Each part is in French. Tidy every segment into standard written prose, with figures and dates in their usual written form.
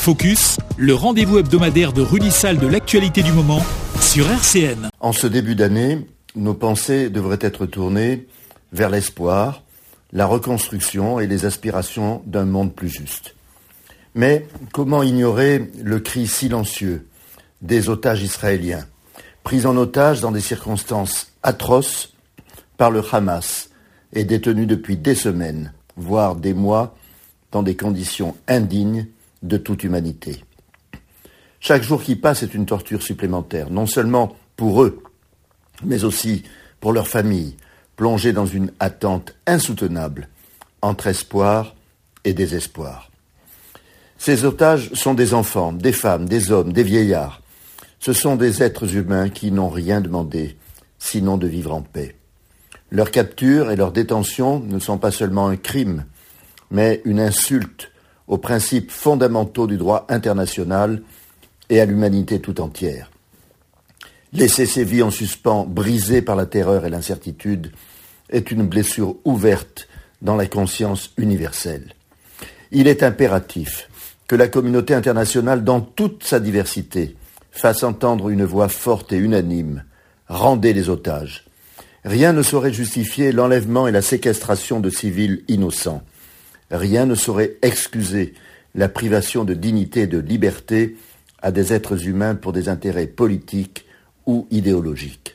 Focus, le rendez-vous hebdomadaire de Rudi Sall de l'actualité du moment sur RCN. En ce début d'année, nos pensées devraient être tournées vers l'espoir, la reconstruction et les aspirations d'un monde plus juste. Mais comment ignorer le cri silencieux des otages israéliens, pris en otage dans des circonstances atroces par le Hamas et détenus depuis des semaines, voire des mois, dans des conditions indignes de toute humanité. Chaque jour qui passe est une torture supplémentaire, non seulement pour eux, mais aussi pour leurs familles, plongées dans une attente insoutenable entre espoir et désespoir. Ces otages sont des enfants, des femmes, des hommes, des vieillards. Ce sont des êtres humains qui n'ont rien demandé, sinon de vivre en paix. Leur capture et leur détention ne sont pas seulement un crime, mais une insulte aux principes fondamentaux du droit international et à l'humanité tout entière. Laisser ces vies en suspens, brisées par la terreur et l'incertitude, est une blessure ouverte dans la conscience universelle. Il est impératif que la communauté internationale, dans toute sa diversité, fasse entendre une voix forte et unanime. Rendez les otages. Rien ne saurait justifier l'enlèvement et la séquestration de civils innocents. Rien ne saurait excuser la privation de dignité et de liberté à des êtres humains pour des intérêts politiques ou idéologiques.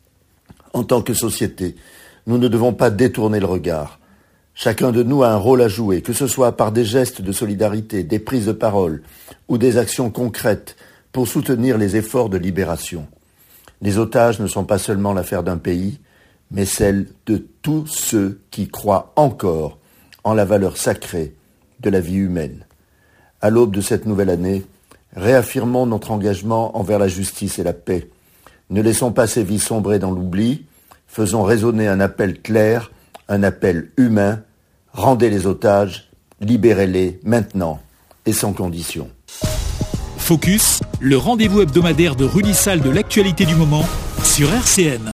En tant que société, nous ne devons pas détourner le regard. Chacun de nous a un rôle à jouer, que ce soit par des gestes de solidarité, des prises de parole ou des actions concrètes pour soutenir les efforts de libération. Les otages ne sont pas seulement l'affaire d'un pays, mais celle de tous ceux qui croient encore en la valeur sacrée de la vie humaine. À l'aube de cette nouvelle année, réaffirmons notre engagement envers la justice et la paix. Ne laissons pas ces vies sombrer dans l'oubli. Faisons résonner un appel clair, un appel humain. Rendez les otages, libérez-les maintenant et sans condition. Focus, le rendez-vous hebdomadaire de Rudi Sall de l'actualité du moment sur RCN.